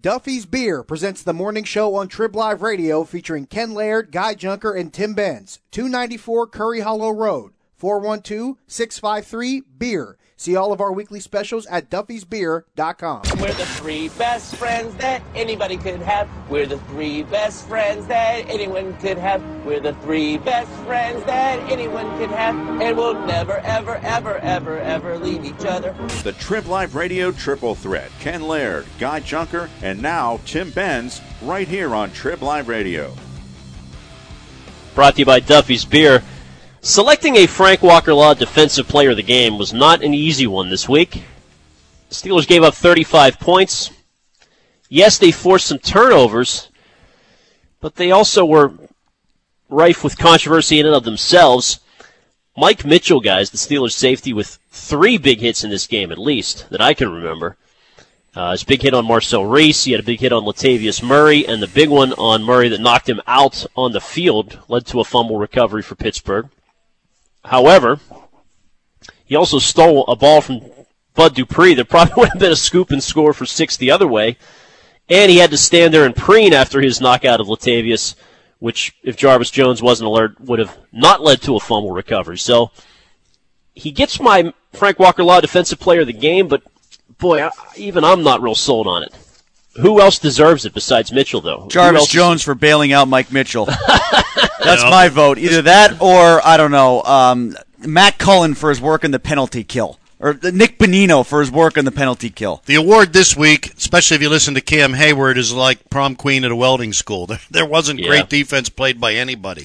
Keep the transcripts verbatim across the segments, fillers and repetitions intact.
Duffy's Beer presents the morning show on Trib Live Radio featuring Ken Laird, Guy Junker, and Tim Benz. two ninety-four Curry Hollow Road, four one two, six five three, beer. See all of our weekly specials at duffys beer dot com. We're the three best friends that anybody could have. We're the three best friends that anyone could have. We're the three best friends that anyone could have. And we'll never, ever, ever, ever, ever leave each other. The Trib Live Radio Triple Threat. Ken Laird, Guy Junker, and now Tim Benz right here on Trib Live Radio. Brought to you by Duffy's Beer. Selecting a Frank Walker Law Defensive Player of the Game was not an easy one this week. The Steelers gave up thirty-five points. Yes, they forced some turnovers, but they also were rife with controversy in and of themselves. Mike Mitchell, guys, the Steelers' safety, with three big hits in this game, at least, that I can remember. Uh, his big hit on Marcel Reese, he had a big hit on Latavius Murray, and the big one on Murray that knocked him out on the field led to a fumble recovery for Pittsburgh. However, he also stole a ball from Bud Dupree that probably would have been a scoop and score for six the other way, and he had to stand there and preen after his knockout of Latavius, which, if Jarvis Jones wasn't alert, would have not led to a fumble recovery. So he gets my Frank Walker Law Defensive Player of the Game, but, boy, I, even I'm not real sold on it. Who else deserves it besides Mitchell, though? Jarvis Jones is... for bailing out Mike Mitchell. That's my vote. Either that or, I don't know, um, Matt Cullen for his work in the penalty kill. Or Nick Bonino for his work in the penalty kill. The award this week, especially if you listen to Cam Hayward, is like prom queen at a welding school. There, there wasn't yeah. great defense played by anybody.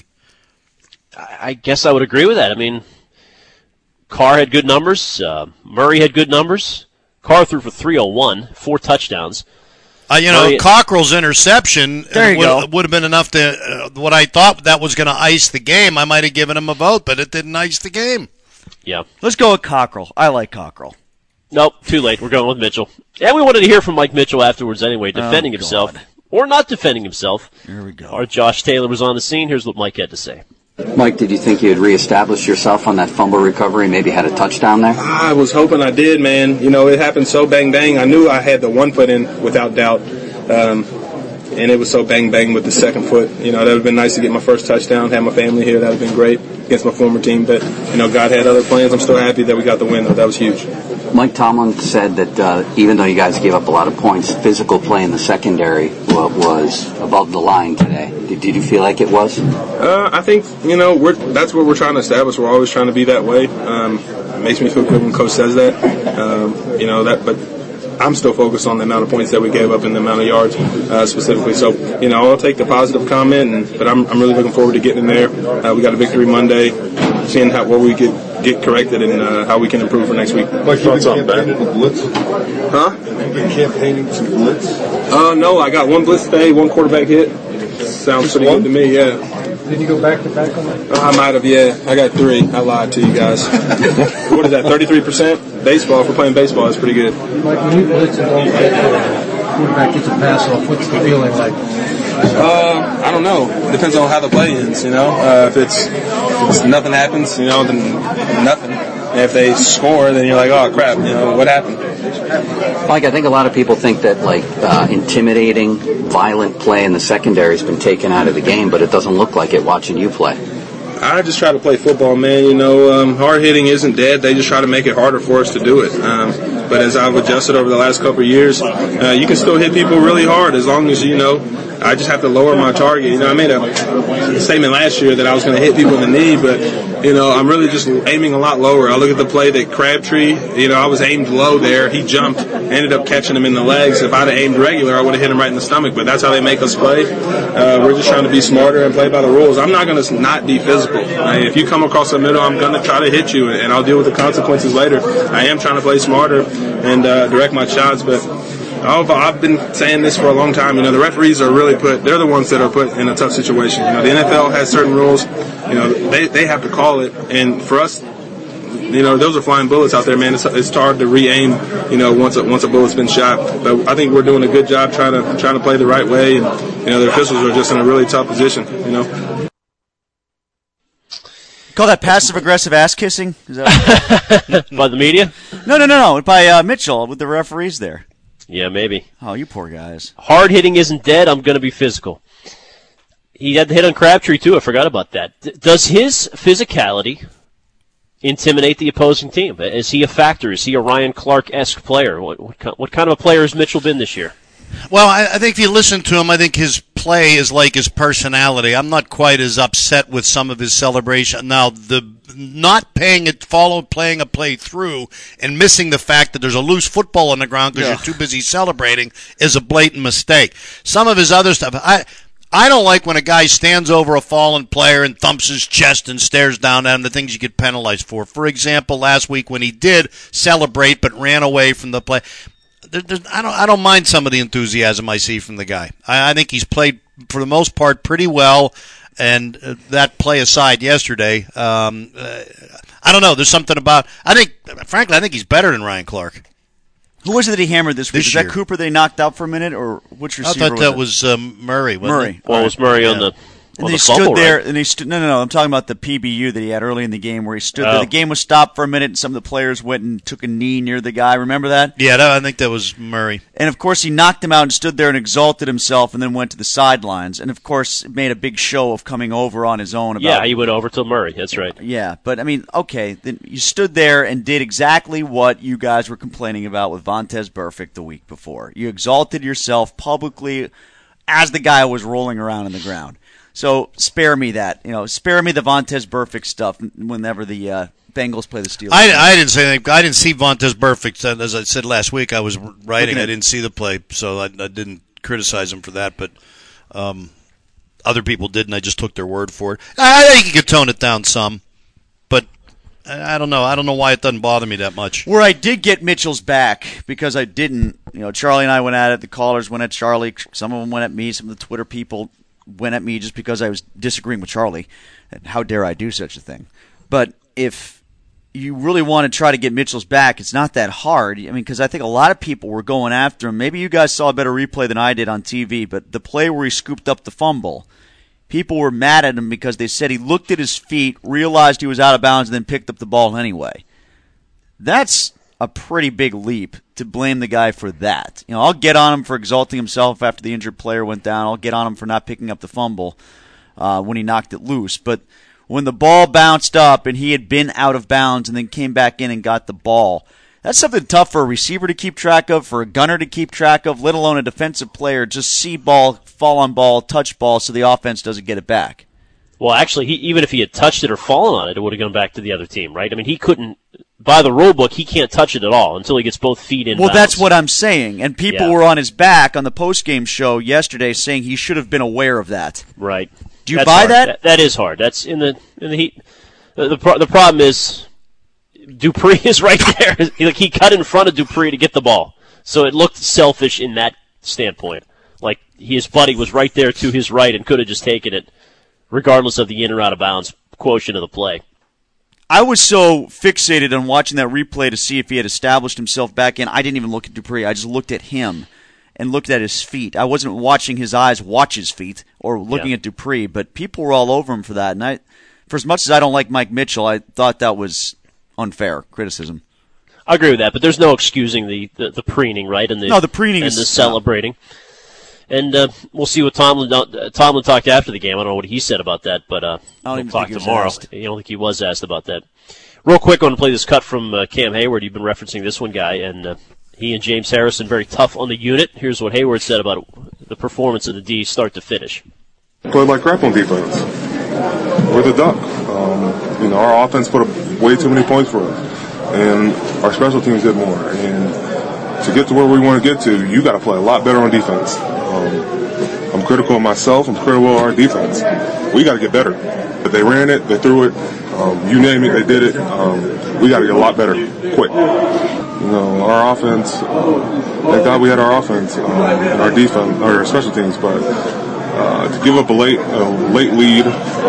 I guess I would agree with that. I mean, Carr had good numbers. Uh, Murray had good numbers. Carr threw for three oh one, four touchdowns. Uh, you know, Murray, Cockrell's interception there you would, go. would have been enough to, uh, what I thought that was going to ice the game. I might have given him a vote, but it didn't ice the game. Yeah. Let's go with Cockrell. I like Cockrell. Nope, too late. We're going with Mitchell. And we wanted to hear from Mike Mitchell afterwards anyway, defending oh, himself. Or not defending himself. Here we go. Our Josh Taylor was on the scene. Here's what Mike had to say. Mike, did you think you had reestablished yourself on that fumble recovery, maybe had a touchdown there? I was hoping I did, man. You know, it happened so bang-bang. I knew I had the one foot in without doubt. Um, and it was so bang-bang with the second foot. You know, that would have been nice to get my first touchdown, have my family here. That would have been great against my former team. But, you know, God had other plans. I'm still happy that we got the win, though. That was huge. Mike Tomlin said that uh, even though you guys gave up a lot of points, physical play in the secondary was above the line today. Did, did you feel like it was? Uh, I think, you know, we're, that's what we're trying to establish. We're always trying to be that way. Um, it makes me feel good when Coach says that. Um, you know, that, but I'm still focused on the amount of points that we gave up and the amount of yards uh, specifically. So, you know, I'll take the positive comment, and, but I'm, I'm really looking forward to getting in there. Uh, we got a victory Monday, seeing how what we get get corrected and uh, how we can improve for next week. Mike, you been campaigning with blitz? Huh? Have you been campaigning some blitz? Uh, no, I got one blitz today, one quarterback hit. Sounds Just pretty one? good to me, yeah. Did you go back to back on that? Uh, I might have, yeah. I got three. I lied to you guys. What is that, thirty-three percent? Baseball, if we're playing baseball, that's pretty good. Mike, when you blitz and don't get the quarterback gets a pass off, what's the feeling like? Uh, I don't know. Depends on how the play ends, you know. Uh, if it's, if it's nothing happens, you know, then nothing. And if they score, then you're like, oh, crap, you know, what happened? Mike, I think a lot of people think that, like, uh, intimidating, violent play in the secondary has been taken out of the game, but it doesn't look like it watching you play. I just try to play football, man. You know, um, hard hitting isn't dead. They just try to make it harder for us to do it. Um, but as I've adjusted over the last couple of years, uh, you can still hit people really hard as long as, you know, I just have to lower my target. You know, I made a statement last year that I was going to hit people in the knee, but, you know, I'm really just aiming a lot lower. I look at the play that Crabtree, you know, I was aimed low there. He jumped, ended up catching him in the legs. If I'd have aimed regular, I would have hit him right in the stomach, but that's how they make us play. Uh, we're just trying to be smarter and play by the rules. I'm not going to not be physical. I mean, if you come across the middle, I'm going to try to hit you, and I'll deal with the consequences later. I am trying to play smarter and uh, direct my shots, but I've, I've been saying this for a long time. You know, the referees are really put, they're the ones that are put in a tough situation. You know, the N F L has certain rules. You know, they, they have to call it. And for us, you know, those are flying bullets out there, man. It's, it's hard to re-aim, you know, once a, once a bullet's been shot. But I think we're doing a good job trying to trying to play the right way. And, you know, the officials are just in a really tough position, you know. Call that passive-aggressive ass-kissing? Is that by the media? No, no, no, no. By uh, Mitchell with the referees there. Yeah, maybe. Oh, you poor guys. Hard hitting isn't dead. I'm going to be physical. He had the hit on Crabtree, too. I forgot about that. D- does his physicality intimidate the opposing team? Is he a factor? Is he a Ryan Clark-esque player? What, what, what kind of a player has Mitchell been this year? Well, I, I think if you listen to him, I think his play is like his personality. I'm not quite as upset with some of his celebration. Now, the not paying it, follow playing a play through, and missing the fact that there's a loose football on the ground because Yeah. you're too busy celebrating is a blatant mistake. Some of his other stuff, I. I don't like when a guy stands over a fallen player and thumps his chest and stares down at him, the things you get penalized for. For example, last week when he did celebrate but ran away from the play, there, there, I don't I don't mind some of the enthusiasm I see from the guy. I, I think he's played, for the most part, pretty well, and uh, that play aside yesterday, um, uh, I don't know, there's something about, I think, frankly, I think he's better than Ryan Clark. Who was it that he hammered this week? This Is year. that Cooper that he knocked out for a minute, or which I receiver thought was that it? was um, Murray, wasn't Murray. it? Well, it was Murray on the And on he the fumble, stood there, right? and he stood. No, no, no. I'm talking about the P B U that he had early in the game, where he stood Oh. there. The game was stopped for a minute, and some of the players went and took a knee near the guy. Remember that? Yeah, that, I think that was Murray. And of course, he knocked him out and stood there and exalted himself, and then went to the sidelines. And of course, made a big show of coming over on his own. About Yeah, he went over to Murray. That's right. Yeah, but I mean, okay, then you stood there and did exactly what you guys were complaining about with Vontaze Burfict the week before. You exalted yourself publicly as the guy was rolling around in the ground. So spare me that, you know, spare me the Vontaze Burfict stuff whenever the uh, Bengals play the Steelers. I, I didn't say anything. I didn't see Vontaze Burfict. As I said last week, I was writing. at- I didn't see the play, so I, I didn't criticize him for that. But um, other people did, and I just took their word for it. I think you could tone it down some, but I, I don't know. I don't know why it doesn't bother me that much. Where I did get Mitchell's back, because I didn't, you know, Charlie and I went at it, the callers went at Charlie, some of them went at me, some of the Twitter people went at me just because I was disagreeing with Charlie. And how dare I do such a thing? But if you really want to try to get Mitchell's back, it's not that hard. I mean, because I think a lot of people were going after him. Maybe you guys saw a better replay than I did on T V, but the play where he scooped up the fumble, people were mad at him because they said he looked at his feet, realized he was out of bounds, and then picked up the ball anyway. That's a pretty big leap to blame the guy for that. You know, I'll get on him for exalting himself after the injured player went down. I'll get on him for not picking up the fumble uh, when he knocked it loose. But when the ball bounced up and he had been out of bounds and then came back in and got the ball, that's something tough for a receiver to keep track of, for a gunner to keep track of, let alone a defensive player. Just see ball, fall on ball, touch ball so the offense doesn't get it back. Well, actually, he, even if he had touched it or fallen on it, it would have gone back to the other team, right? I mean, he couldn't, by the rule book, he can't touch it at all until he gets both feet in Well, bounds. that's what I'm saying. And people Yeah. were on his back on the post-game show yesterday saying he should have been aware of that. Right. Do you That's buy hard. that? that? That is hard. That's in the in the heat. The the, pro- the problem is Dupree is right there. he, like, he cut in front of Dupree to get the ball, so it looked selfish in that standpoint. Like his buddy was right there to his right and could have just taken it, regardless of the in or out of bounds quotient of the play. I was so fixated on watching that replay to see if he had established himself back in. I didn't even look at Dupree. I just looked at him and looked at his feet. I wasn't watching his eyes watch his feet or looking Yeah. at Dupree, but people were all over him for that. And I, for as much as I don't like Mike Mitchell, I thought that was unfair criticism. I agree with that, but there's no excusing the, the, the preening, right? And the, No, the preening and is- the celebrating. And uh, we'll see what Tomlin uh, Tomlin talked after the game. I don't know what he said about that, but uh, I don't we'll even talk think he was tomorrow. asked. You don't think he was asked about that? Real quick, I want to play this cut from uh, Cam Hayward. You've been referencing this one guy, and uh, he and James Harrison very tough on the unit. Here's what Hayward said about the performance of the D start to finish. Played like crap on defense. We're the duck. Um, you know, our offense put up way too many points for us, and our special teams did more. And to get to where we want to get to, you got to play a lot better on defense. Um, I'm critical of myself. I'm critical of our defense. We got to get better. But they ran it. They threw it. Um, you name it, they did it. Um, we got to get a lot better, quick. You know, our offense. Thank God we had our offense um, and our defense, or our special teams, but. Uh, to give up a late, a late lead,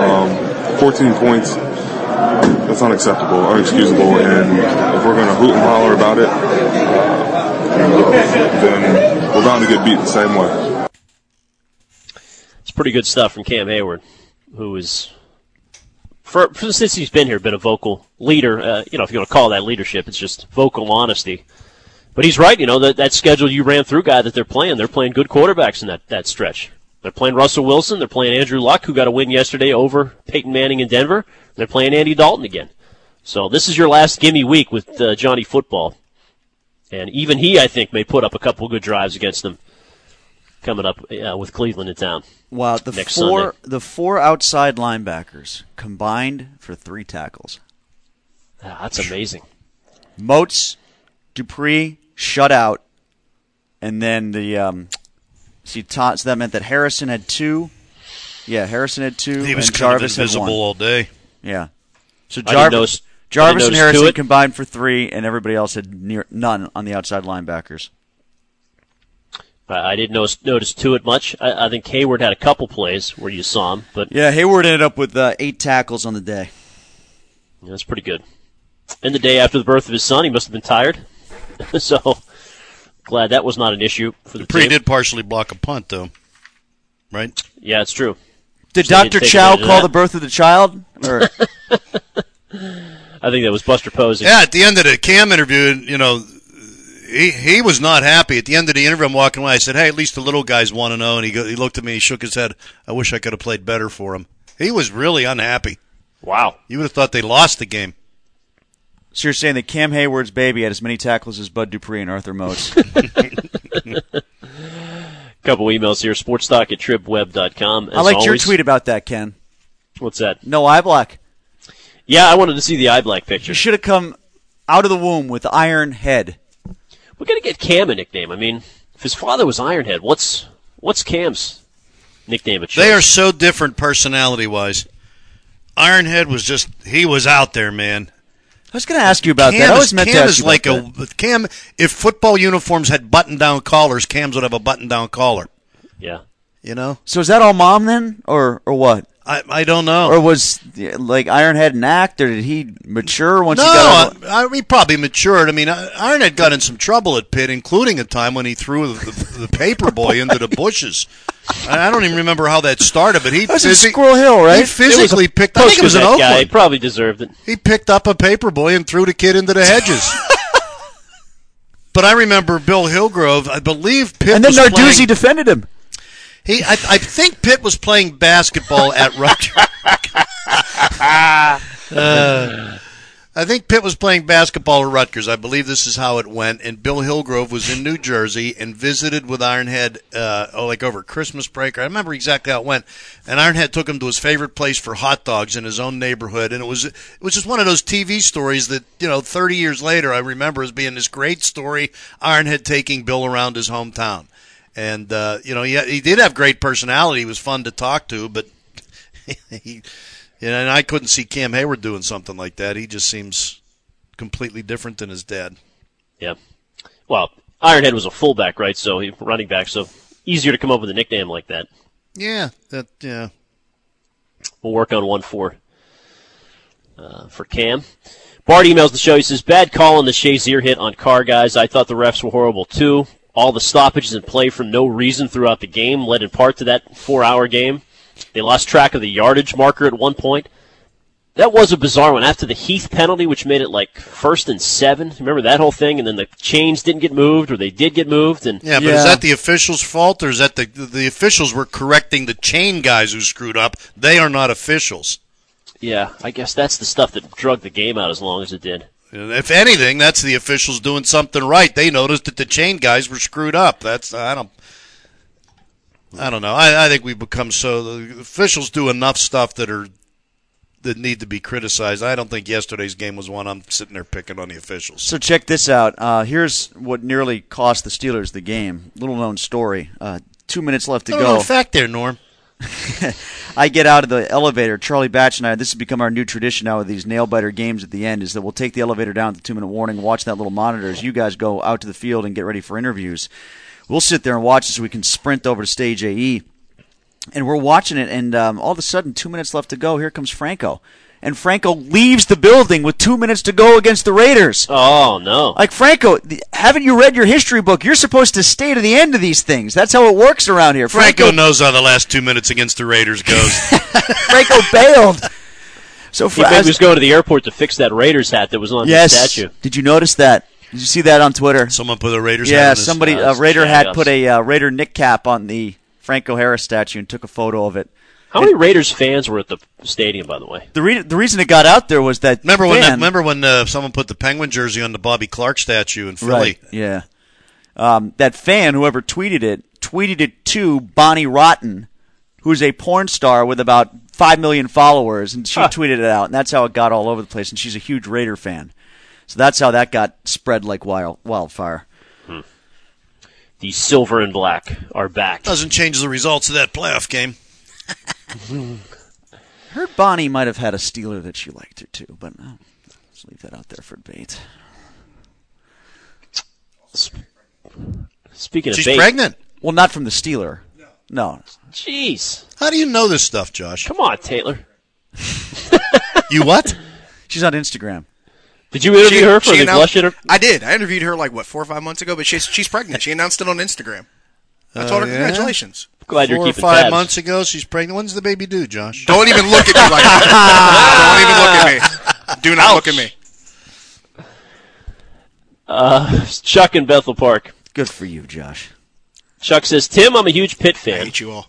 um, fourteen points, that's unacceptable, unexcusable, and if we're going to hoot and holler about it, uh, then we're bound to get beat the same way. It's pretty good stuff from Cam Hayward, who is, for, for since he's been here, been a vocal leader. Uh, you know, if you want to call that leadership, it's just vocal honesty But he's right, you know, that, that schedule you ran through, guy, that they're playing, they're playing good quarterbacks in that, that stretch. They're playing Russell Wilson, they're playing Andrew Luck, who got a win yesterday over Peyton Manning in Denver, and they're playing Andy Dalton again. So this is your last gimme week with uh, Johnny Football. And even he, I think, may put up a couple of good drives against them coming up uh, with Cleveland in town. Wow, the next four Sunday. the four outside linebackers combined for three tackles. Ah, that's amazing. Moats, Dupree, shut out, and then the um, see, so that meant that Harrison had two. Yeah, Harrison had two. He was and kind Jarvis of invisible had one. all day. Yeah. So I didn't Jarvis, notice- I Jarvis didn't and notice Harrison Tuitt. combined for three, and everybody else had near none on the outside linebackers. I, I didn't notice, notice Tuitt much. I, I think Hayward had a couple plays where you saw him, but Yeah, Hayward ended up with uh, eight tackles on the day. yeah, that's pretty good. And the day after the birth of his son, he must have been tired. So glad that was not an issue for the Dupree team. did partially block a punt, though. Right? Yeah, it's true. Did So they didn't Doctor take Chow advantage of call that. the birth of the child? Or I think that was Buster Posey. Yeah, at the end of the Cam interview, you know, he he was not happy. At the end of the interview, I'm walking away. I said, hey, at least the little guys want to know. And he go, he looked at me, he shook his head. I wish I could have played better for him. He was really unhappy. Wow. You would have thought they lost the game. so you're saying that Cam Hayward's baby had as many tackles as Bud Dupree and Arthur Moats? Couple emails here. Sportstalk at tribweb dot com. I liked your always. tweet about that, Ken. What's that? No eye black. Yeah, I wanted to see the eye black picture. You should have come out of the womb with Iron Head. We're gonna get Cam a nickname. I mean, if his father was Ironhead, what's what's Cam's nickname at They are Chase? so different personality-wise. Ironhead was just, he was out there, man. I was going to ask you about Cam that. I is, was meant Cam to ask is you like about a Cam. If football uniforms had button-down collars, Cam's would have a button-down collar. Yeah. You know, So is that all mom then, or or what? I I don't know. Or was yeah, like Ironhead an act, or did he mature once no, he got out? I, I mean probably matured. I mean, Ironhead got in some trouble at Pitt, including a time when he threw the, the, the paper boy into the bushes. I, I don't even remember how that started, but he That was in physi- Squirrel Hill, right? He physically It was a picked. I think it was in post-Gazette guy. He Oakland. probably deserved it. He picked up a paper boy and threw the kid into the hedges. But I remember Bill Hillgrove. I believe Pitt And then was Narduzzi playing, defended him. He, I, I think Pitt was playing basketball at Rutgers. uh, I think Pitt was playing basketball at Rutgers. I believe this is how it went. And Bill Hillgrove was in New Jersey and visited with Ironhead, uh, oh, like over Christmas break. I remember exactly how it went. And Ironhead took him to his favorite place for hot dogs in his own neighborhood. And it was it was just one of those T V stories that, you know, thirty years later I remember as being this great story. Ironhead taking Bill around his hometown. And, uh, you know, he, he did have great personality. He was fun to talk to, but he, you know, and I couldn't see Cam Hayward doing something like that. He just seems completely different than his dad. Yeah. Well, Ironhead was a fullback, right? So he running back, so easier to come up with a nickname like that. Yeah, that yeah. We'll work on one for uh, for Cam. Bart emails the show. He says, bad call on the Shazier hit on Carr, guys. I thought the refs were horrible, too. All the stoppages and play for no reason throughout the game led in part to that four-hour game. They lost track of the yardage marker at one point. That was a bizarre one. After the Heath penalty, which made it like first and seven. Remember that whole thing? And then the chains didn't get moved, or they did get moved. And Yeah, but Yeah. is that the officials' fault, or is that the the officials were correcting the chain guys who screwed up? They are not officials. yeah, I guess that's the stuff that drug the game out as long as it did. If anything, that's the officials doing something right. They noticed that the chain guys were screwed up. That's I don't. I don't know. I, I think we've become so the officials do enough stuff that are that need to be criticized. I don't think yesterday's game was one I'm sitting there picking on the officials. So check this out. Uh, here's what nearly cost the Steelers the game. Little known story. Uh, two minutes left to No, go. no fact there, Norm. I get out of the elevator. Charlie Batch and I, this has become our new tradition now with these nail-biter games at the end, is that we'll take the elevator down at the two-minute warning, watch that little monitor as you guys go out to the field and get ready for interviews. We'll sit there and watch it so we can sprint over to Stage A E. And we're watching it, and um, all of a sudden, two minutes left to go, here comes Franco. And Franco leaves the building with two minutes to go against the Raiders. Oh, no. Like, Franco, th- haven't you read your history book? You're supposed to stay to the end of these things. That's how it works around here. Franco knows how the last two minutes against the Raiders goes. Franco bailed. So He maybe was going to the airport to fix that Raiders hat that was on yes. the statue. Did you notice that? Did you see that on Twitter? Someone put a Raiders yeah, hat on his, somebody, uh, a Raider jag hat ups. put a uh, Raider Nick cap on the Franco Harris statue and took a photo of it. How many Raiders fans were at the stadium, by the way? The, re- the reason it got out there was that Remember when? fan, Remember when uh, someone put the Penguin jersey on the Bobby Clark statue in Philly? Right, yeah. Um, that fan, whoever tweeted it, tweeted it to Bonnie Rotten, who's a porn star with about five million followers, and she Huh. tweeted it out, and that's how it got all over the place, and she's a huge Raider fan. So that's how that got spread like wild, wildfire. Hmm. The silver and black are back. Doesn't change the results of that playoff game. Heard Bonnie might have had a Steeler that she liked her too, but uh, let's leave that out there for debate. Speaking of She's bait, pregnant. Well, not from the Steeler. No. Jeez. How do you know this stuff, Josh? Come on, Taylor. You what? She's on Instagram. Did you interview She- her for she the announced- Blush inter- I did. I interviewed her like what four or five months ago, but she's she's pregnant. She announced it on Instagram. I told her Uh, yeah? congratulations. Glad Four you're or keeping five tabs. months ago, she's pregnant. When's the baby due, Josh? Don't even look at me like that. Don't even look at me. Do not look at me. Uh, Chuck in Bethel Park. Good for you, Josh. Chuck says, Tim, I'm a huge Pitt I fan. hate you all.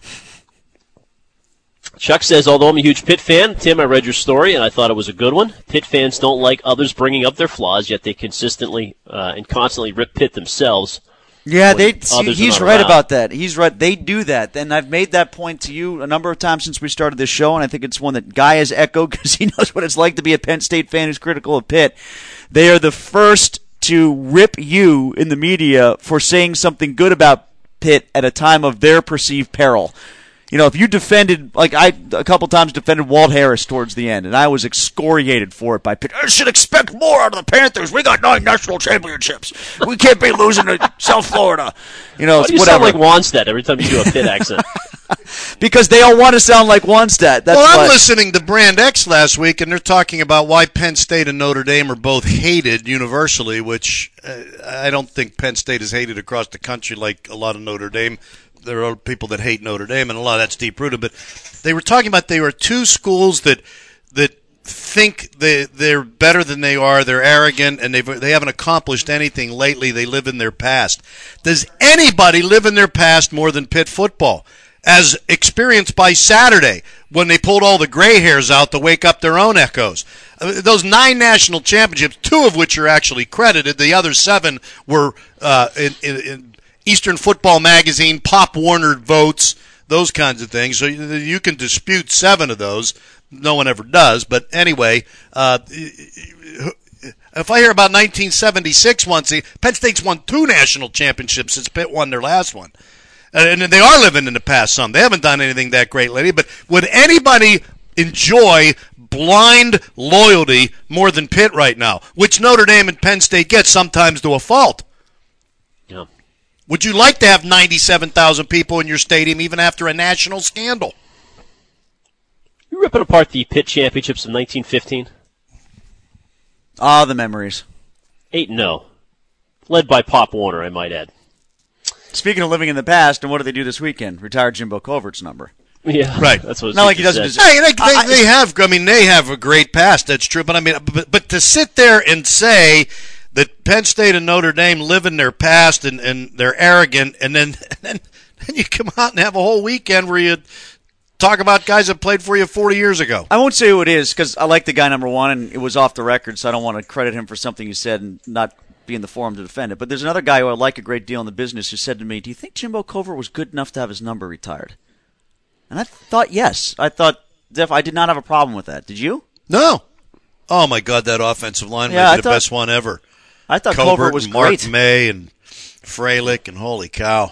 Chuck says, although I'm a huge Pitt fan, Tim, I read your story and I thought it was a good one. Pitt fans don't like others bringing up their flaws, yet they consistently uh, and constantly rip Pitt themselves. Yeah, when they. See, others are he's not right around. about that. He's right. They do that, and I've made that point to you a number of times since we started this show, and I think it's one that Guy has echoed because he knows what it's like to be a Penn State fan who's critical of Pitt. They are the first to rip you in the media for saying something good about Pitt at a time of their perceived peril. You know, if you defended, like I a couple times defended Walt Harris towards the end, and I was excoriated for it by Pitt. I should expect more out of the Panthers. We got nine national championships. We can't be losing to South Florida. You know, Why it's do you whatever. sound like Wanstead every time you do a Pitt accent? Because they all want to sound like Wanstead. That's well, I'm why. listening to Brand X last week, and they're talking about why Penn State and Notre Dame are both hated universally, which uh, I don't think Penn State is hated across the country like a lot of Notre Dame. There are people that hate Notre Dame, and a lot of that's deep-rooted. But they were talking about they were two schools that that think they, they're better than they are. They're arrogant, and they've, they haven't accomplished anything lately. They live in their past. Does anybody live in their past more than Pitt football? As experienced by Saturday, when they pulled all the gray hairs out to wake up their own echoes. Uh, those nine national championships, two of which are actually credited, the other seven were uh, in, in, in Eastern Football Magazine, Pop Warner votes, those kinds of things. So you, you can dispute seven of those. No one ever does. But anyway, uh, if I hear about nineteen seventy-six once, Penn State's won two national championships since Pitt won their last one. And they are living in the past some. They haven't done anything that great lately. But would anybody enjoy blind loyalty more than Pitt right now, which Notre Dame and Penn State get sometimes to a fault? Yeah. Would you like to have ninety-seven thousand people in your stadium even after a national scandal? You ripping apart the Pitt championships of nineteen fifteen? Ah, the memories. eight and oh. Led by Pop Warner, I might add. Speaking of living in the past, and what do they do this weekend? Retire Jimbo Covert's number. Yeah, Right. That's what Not like he Zeke doesn't said. just- Hey, they, they, I- they have. I mean, they have a great past. That's true. But I mean, but, but to sit there and say that Penn State and Notre Dame live in their past and, and they're arrogant, and then and then then you come out and have a whole weekend where you talk about guys that played for you forty years ago. I won't say who it is because I like the guy number one, and it was off the record, so I don't want to credit him for something he said and not be in the forum to defend it. But there's another guy who I like a great deal in the business who said to me, "Do you think Jimbo Covert was good enough to have his number retired?" And I thought yes. I thought Def, I did not have a problem with that. Did you? No. Oh my God, that offensive line Yeah, might I be the thought- best one ever. I thought Covert Covert was and Mark great. May and Freilich and holy cow.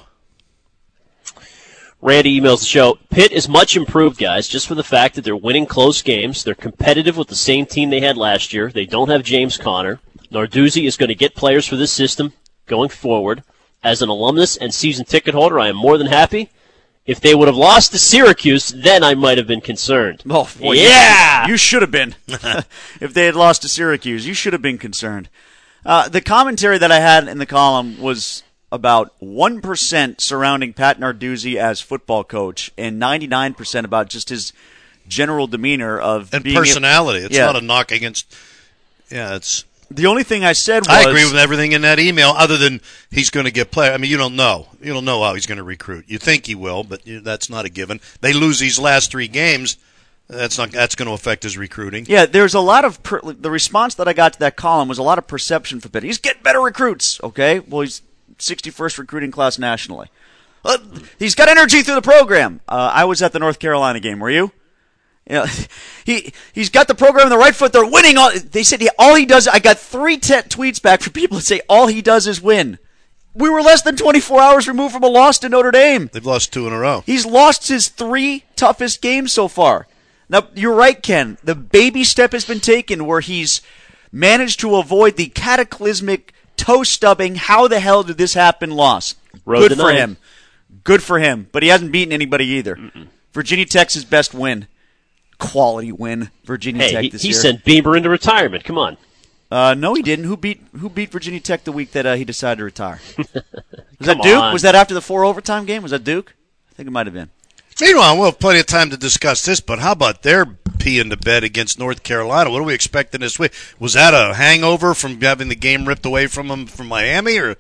Randy emails the show. Pitt is much improved, guys, just for the fact that they're winning close games. They're competitive with the same team they had last year. They don't have James Conner. Narduzzi is going to get players for this system going forward. As an alumnus and season ticket holder, I am more than happy. If they would have lost to Syracuse, then I might have been concerned. Oh, boy, yeah! You, you should have been. If they had lost to Syracuse, you should have been concerned. Uh, the commentary that I had in the column was about one percent surrounding Pat Narduzzi as football coach and ninety-nine percent about just his general demeanor of And being personality. A, it's yeah. not a knock against. Yeah, it's The only thing I said was... I agree with everything in that email, other than he's going to get play. I mean, you don't know. You don't know how he's going to recruit. You think he will, but that's not a given. They lose these last three games. That's not. That's going to affect his recruiting. Yeah, there's a lot of per, the response that I got to that column was a lot of perception for Pitt. He's getting better recruits. Okay, well he's sixty-first recruiting class nationally. Uh, he's got energy through the program. Uh, I was at the North Carolina game. Were you? You know, he he's got the program in the right foot. They're winning. All they said. He, all he does. I got three t- tweets back from people that say all he does is win. We were less than twenty-four hours removed from a loss to Notre Dame. They've lost two in a row. He's lost his three toughest games so far. Now, you're right, Ken. The baby step has been taken where he's managed to avoid the cataclysmic toe-stubbing, how the hell did this happen loss. Road Good for him. Good for him. But he hasn't beaten anybody either. Mm-mm. Virginia Tech's his best win. Quality win, Virginia hey, Tech he, this he year. He sent Beamer into retirement. Come on. Uh, no, he didn't. Who beat Who beat Virginia Tech the week that uh, he decided to retire? Was that Come Duke? on. Was that after the four overtime game? Was that Duke? I think it might have been. Meanwhile, we'll have plenty of time to discuss this, but how about their pee in the bed against North Carolina? What are we expecting this week? Was that a hangover from having the game ripped away from them from Miami? Or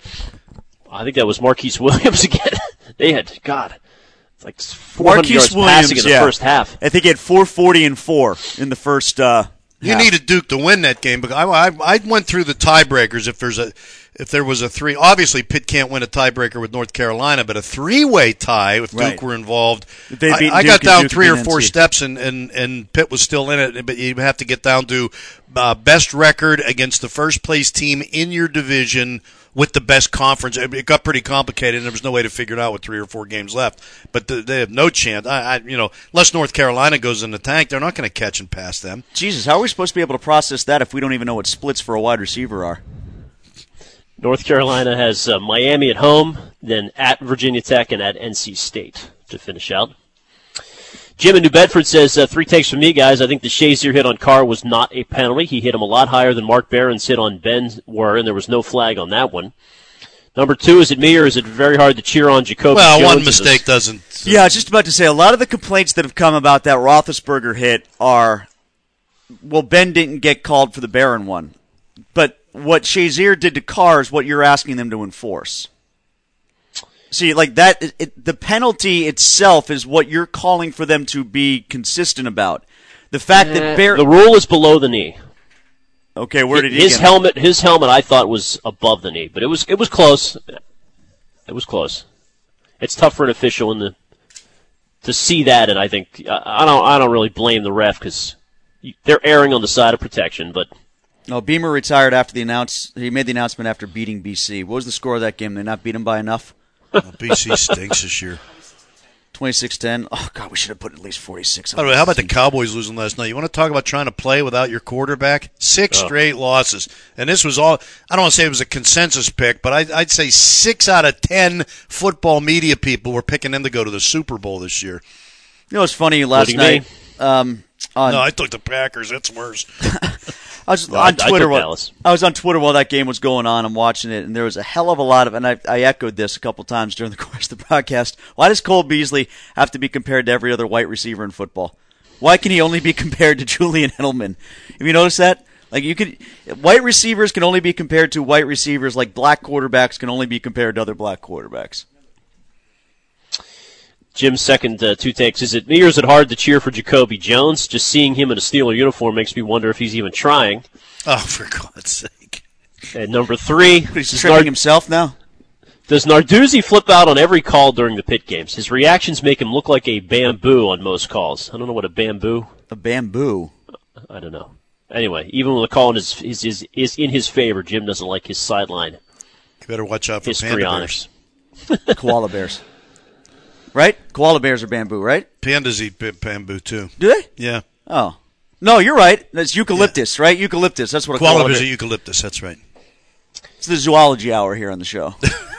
I think that was Marquise Williams again. They had, God, it's like four hundred Marquise yards Williams, passing in the yeah. first half. I think he had four forty and four in the first uh, You half. needed Duke to win that game, but I, I, I went through the tiebreakers. If there's a, if there was a three, obviously Pitt can't win a tiebreaker with North Carolina, but a three-way tie if Right. Duke were involved. If they'd I, beaten I Duke got and down Duke three or beat four N C. steps, and, and, and Pitt was still in it. But you have to get down to uh, best record against the first place team in your division with the best conference. It got pretty complicated, and there was no way to figure it out with three or four games left. But the, they have no chance. I, I, you know, unless North Carolina goes in the tank, they're not going to catch and pass them. Jesus, how are we supposed to be able to process that if we don't even know what splits for a wide receiver are? North Carolina has uh, Miami at home, then at Virginia Tech and at N C State to finish out. Jim in New Bedford says, uh, three takes from me, guys. I think the Shazier hit on Carr was not a penalty. He hit him a lot higher than Mark Barron's hit on Ben were, and there was no flag on that one. Number two, is it me or is it very hard to cheer on Jacoby Well, Jones? one mistake doesn't. Uh, Yeah, I was just about to say, a lot of the complaints that have come about that Roethlisberger hit are, well, Ben didn't get called for the Barron one. But what Shazier did to Carr is what you're asking them to enforce. See, like that, it, it, the penalty itself is what you're calling for them to be consistent about. The fact Eh, that Barron... the rule is below the knee. Okay, where did he his get helmet? His helmet, I thought, was above the knee, but it was it was close. It was close. It's tough for an official in the to see that, and I think I don't I don't really blame the ref because they're erring on the side of protection. But No, Beamer retired after the announce. He made the announcement after beating B C. What was the score of that game? They not beat him by enough? Oh, B C stinks this year. twenty-six ten. Oh, God, we should have put at least forty-six on. By the way, how about the Cowboys losing last night? You want to talk about trying to play without your quarterback? Six Oh. straight losses. And this was all, I don't want to say it was a consensus pick, but I, I'd say six out of ten football media people were picking them to go to the Super Bowl this year. You know what's funny last Including night? Um, on, No, I took the Packers. It's worse. I was No, I- I on took Twitter. While, Dallas. I was on Twitter while that game was going on. I'm watching it, and there was a hell of a lot of. And I, I echoed this a couple times during the course of the broadcast. Why does Cole Beasley have to be compared to every other white receiver in football? Why can he only be compared to Julian Edelman? Have you noticed that? Like you could, white receivers can only be compared to white receivers, like black quarterbacks can only be compared to other black quarterbacks. Jim's second uh, two takes. Is it me or is it hard to cheer for Jacoby Jones? Just seeing him in a Steeler uniform makes me wonder if he's even trying. Oh, for God's sake. And number three, He's does, tripping Nard- himself now. does Narduzzi flip out on every call during the Pitt games? His reactions make him look like a bamboo on most calls. I don't know what a bamboo. A bamboo. I don't know. Anyway, even when the call is is is, is in his favor, Jim doesn't like his sideline You better watch out for Panda histrionics. bears. Koala bears. Right? Koala bears are bamboo, right? Pandas eat b- bamboo, too. Do they? Yeah. Oh. No, you're right. That's eucalyptus, right? Eucalyptus. That's what a Koala koala bears bear are eucalyptus. That's right. It's the zoology hour here on the show.